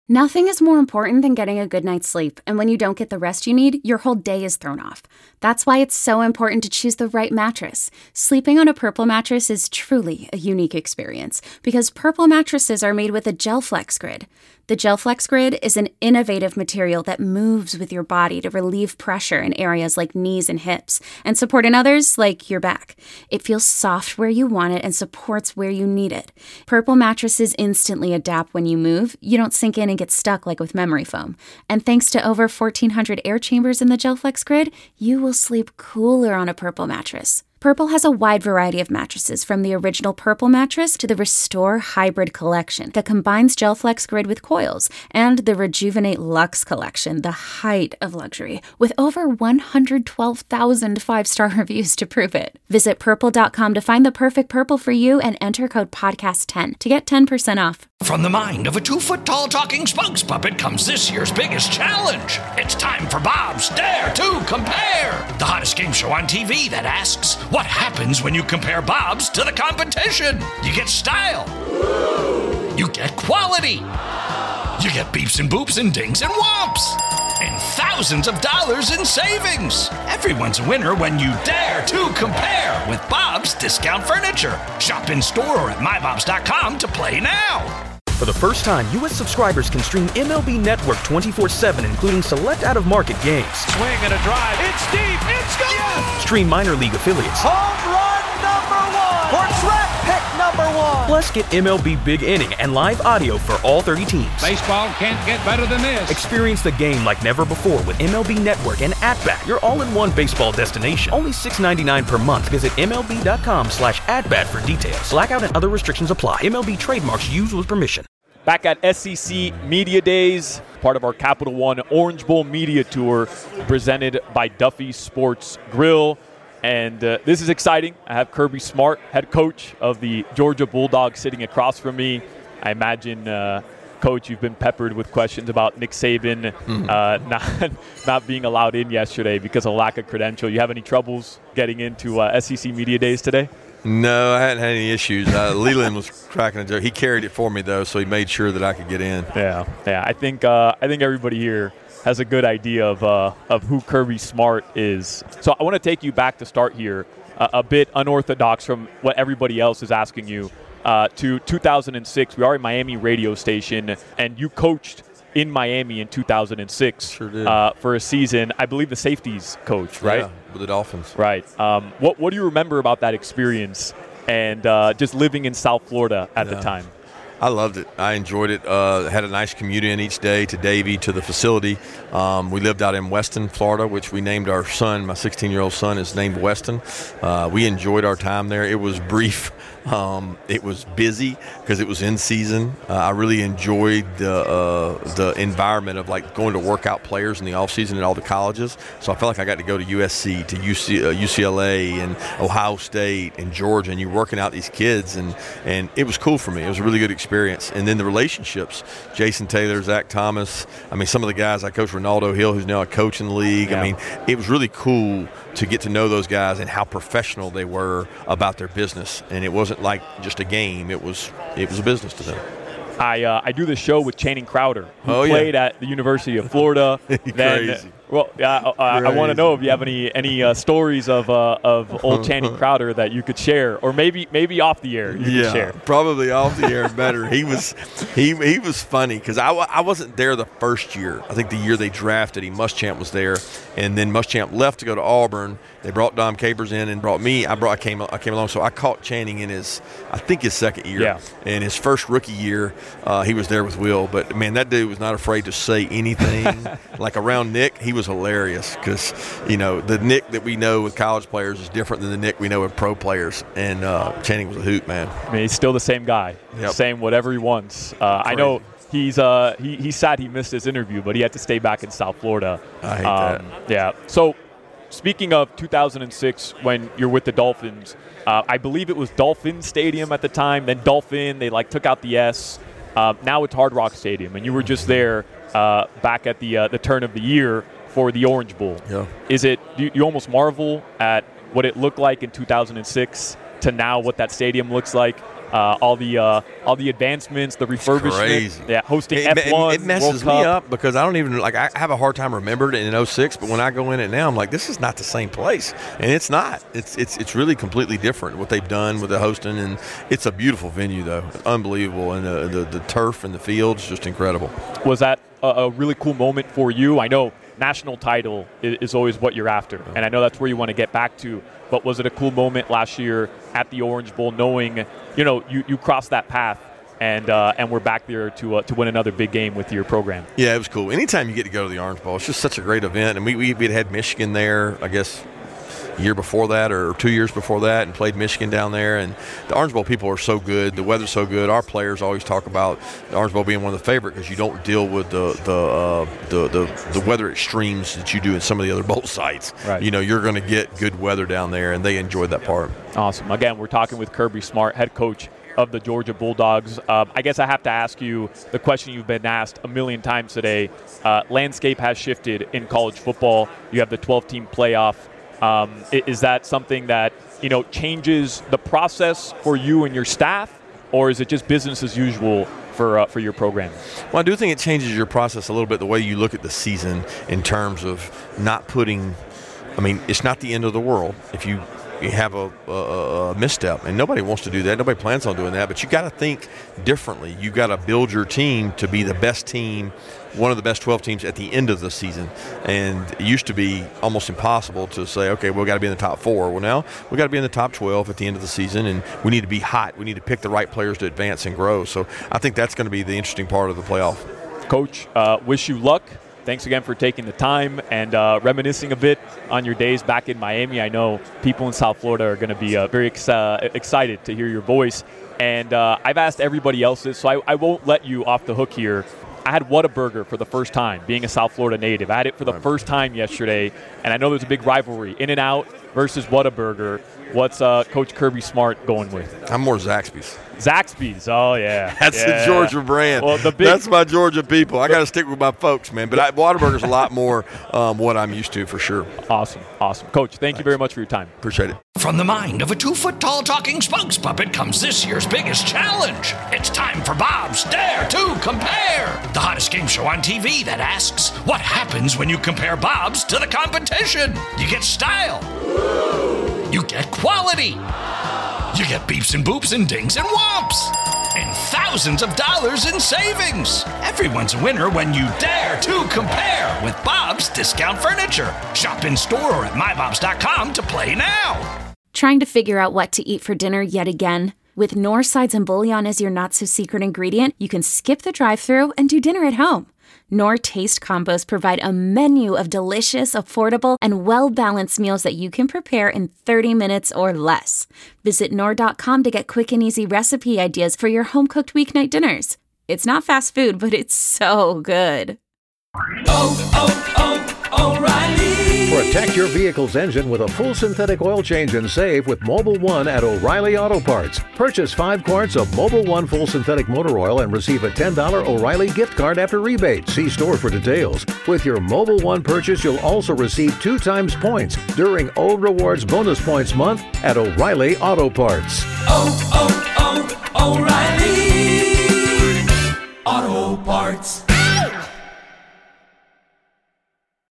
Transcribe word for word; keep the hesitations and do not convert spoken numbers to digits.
Nothing is more important than getting a good night's sleep, and when you don't get the rest you need, your whole day is thrown off. That's why it's so important to choose the right mattress. Sleeping on a Purple mattress is truly a unique experience, because Purple mattresses are made with a GelFlex Grid. The GelFlex Grid is an innovative material that moves with your body to relieve pressure in areas like knees and hips, and support in others like your back. It feels soft where you want it and supports where you need it. Purple mattresses instantly adapt when you move. You don't sink in and get stuck like with memory foam. And thanks to over fourteen hundred air chambers in the GelFlex Grid, you will sleep cooler on a Purple mattress. Purple has a wide variety of mattresses, from the original Purple mattress to the Restore Hybrid collection that combines GelFlex Grid with coils, and the Rejuvenate Luxe collection, the height of luxury, with over one hundred twelve thousand five-star reviews to prove it. Visit purple dot com to find the perfect Purple for you and enter code podcast ten to get ten percent off. From the mind of a two-foot-tall talking spokes puppet comes this year's biggest challenge. It's time for Bob's Dare to Compare, the hottest game show on T V that asks, what happens when you compare Bob's to the competition? You get style. You get quality. You get beeps and boops and dings and whomps. And thousands of dollars in savings. Everyone's a winner when you dare to compare with Bob's Discount Furniture. Shop in store or at my bobs dot com to play now. For the first time, U S subscribers can stream M L B Network twenty-four seven, including select out-of-market games. Swing and a drive. It's deep. It's gone. Yes. Stream minor league affiliates. Home run number one. Or draft pick number one. Plus, get M L B Big Inning and live audio for all thirty teams. Baseball can't get better than this. Experience the game like never before with M L B Network and At-Bat, your all-in-one baseball destination. Only six dollars and ninety-nine cents per month. Visit M L B dot com slash at-bat for details. Blackout and other restrictions apply. M L B trademarks used with permission. Back at S E C Media Days, part of our Capital One Orange Bowl Media Tour, presented by Duffy Sports Grill. And uh, this is exciting. I have Kirby Smart, head coach of the Georgia Bulldogs, sitting across from me. I imagine, uh, Coach, you've been peppered with questions about Nick Saban mm-hmm. uh, not, not being allowed in yesterday because of lack of credential. You have any troubles getting into uh, S E C Media Days today? No, I hadn't had any issues. Uh, Leland was cracking a joke. He carried it for me, though, so he made sure that I could get in. Yeah, yeah. I think uh, I think everybody here has a good idea of uh, of who Kirby Smart is. So I want to take you back to start here, uh, a bit unorthodox from what everybody else is asking you, uh, to two thousand six. We are a Miami radio station, and you coached in Miami in two thousand six. Sure did. Uh, for a season. I believe the safeties coach, right? Yeah, with the Dolphins. Right. Um, what What do you remember about that experience and uh, just living in South Florida at yeah. the time? I loved it. I enjoyed it. Uh, had a nice commute in each day to Davie, to the facility. Um, we lived out in Weston, Florida, which we named our son. My sixteen-year-old son is named Weston. Uh, we enjoyed our time there. It was brief. Um, it was busy because it was in season. Uh, I really enjoyed the uh, the environment of like going to work out players in the off season at all the colleges. So I felt like I got to go to U S C, to U C, uh, U C L A, and Ohio State, and Georgia, and you're working out these kids, and and it was cool for me. It was a really good experience. And then the relationships: Jason Taylor, Zach Thomas. I mean, some of the guys I coached, Ronaldo Hill, who's now a coach in the league. Yeah. I mean, it was really cool to get to know those guys and how professional they were about their business. And it wasn't like just a game. It was it was a business to them. I uh, I do this show with Channing Crowder, who oh, played yeah. at the University of Florida. Crazy. Then, well, uh, I, I want to know if you have any any uh, stories of uh, of old Channing Crowder that you could share, or maybe maybe off the air you yeah, could share. Probably off the air better. He was he he was funny because I, I wasn't there the first year. I think the year they drafted him, Muschamp was there, and then Muschamp left to go to Auburn. They brought Dom Capers in and brought me. I brought I came I came along, so I caught Channing in his I think his second year. Yeah. In his first rookie year, uh, he was there with Will. But man, that dude was not afraid to say anything. Like around Nick, he was hilarious because you know the Nick that we know with college players is different than the Nick we know with pro players. And uh, Channing was a hoot, man. I mean, he's still the same guy, yep. saying whatever he wants. Uh, I know. He's uh he he's sad he missed his interview, but he had to stay back in South Florida. I hate um, that. Yeah. So, speaking of two thousand six, when you're with the Dolphins, uh, I believe it was Dolphin Stadium at the time. Then Dolphin, they like took out the S. Uh, now it's Hard Rock Stadium, and you were just there uh, back at the uh, the turn of the year for the Orange Bowl. Yeah. Is it? Do you, you almost marvel at what it looked like in two thousand six to now what that stadium looks like. Uh, all the uh, all the advancements, the refurbishment, yeah, hosting it, F one, it, it messes World me Cup. up because I don't even like. I have a hard time remembering it in oh six, but when I go in it now, I'm like, this is not the same place, and it's not. It's it's it's really completely different what they've done with the hosting, and it's a beautiful venue though, unbelievable, and the the, the turf and the fields just incredible. Was that a, a really cool moment for you? I know national title is, is always what you're after, and I know that's where you want to get back to. But was it a cool moment last year at the Orange Bowl, knowing, you know, you, you crossed that path and uh, and we're back there to uh, to win another big game with your program? Yeah, it was cool. Anytime you get to go to the Orange Bowl, it's just such a great event. And we we we'd had Michigan there, I guess, a year before that or two years before that, and played Michigan down there. And the Orange Bowl people are so good. The weather's so good. Our players always talk about the Orange Bowl being one of the favorite because you don't deal with the the, uh, the the the weather extremes that you do in some of the other bowl sites. Right. You know, you're going to get good weather down there, and they enjoyed that part. Awesome. Again, we're talking with Kirby Smart, head coach of the Georgia Bulldogs. Uh, I guess I have to ask you the question you've been asked a million times today. Uh, landscape has shifted in college football. You have the twelve-team playoff. Um, is that something that, you know, changes the process for you and your staff, or is it just business as usual for uh, for your program? Well, I do think it changes your process a little bit, the way you look at the season in terms of not putting – I mean, it's not the end of the world if you – you have a, a, a misstep, and nobody wants to do that. Nobody plans on doing that, but you got to think differently. You got to build your team to be the best team, one of the best twelve teams at the end of the season. And it used to be almost impossible to say, okay, we've got to be in the top four. Well, now we've got to be in the top twelve at the end of the season, and we need to be hot. We need to pick the right players to advance and grow. So I think that's going to be the interesting part of the playoff. Coach, uh, wish you luck. Thanks again for taking the time and uh, reminiscing a bit on your days back in Miami. I know people in South Florida are going to be uh, very ex- uh, excited to hear your voice. And uh, I've asked everybody else this, so I, I won't let you off the hook here. I had Whataburger for the first time, being a South Florida native. I had it for the first time yesterday, and I know there's a big rivalry. In-N-Out versus Whataburger. What's uh, Coach Kirby Smart going with? I'm more Zaxby's. Zaxby's, oh yeah. That's yeah. the Georgia brand. Well, the big, That's my Georgia people. I got to stick with my folks, man. But I, Whataburger's a lot more um, what I'm used to for sure. Awesome, awesome. Coach, thank Thanks. you very much for your time. Appreciate it. From the mind of a two-foot-tall talking spokes puppet comes this year's biggest challenge. It's time for Bob's Dare to Compare, the hottest game show on T V that asks, what happens when you compare Bob's to the competition? You get style. You get quality. You get beeps and boops and dings and whomps. And thousands of dollars in savings. Everyone's a winner when you dare to compare with Bob's Discount Furniture. Shop in store or at my bobs dot com to play now. Trying to figure out what to eat for dinner yet again? With Knorr sides and bouillon as your not-so-secret ingredient, you can skip the drive-thru and do dinner at home. Knorr Taste Combos provide a menu of delicious, affordable, and well-balanced meals that you can prepare in thirty minutes or less. Visit Knorr dot com to get quick and easy recipe ideas for your home-cooked weeknight dinners. It's not fast food, but it's so good. Oh, oh, oh, O'Reilly! Protect your vehicle's engine with a full synthetic oil change and save with Mobil one at O'Reilly Auto Parts. Purchase five quarts of Mobil one full synthetic motor oil and receive a ten dollars O'Reilly gift card after rebate. See store for details. With your Mobil one purchase, you'll also receive two times points during Old Rewards Bonus Points Month at O'Reilly Auto Parts. Oh, oh, oh, O'Reilly Auto Parts.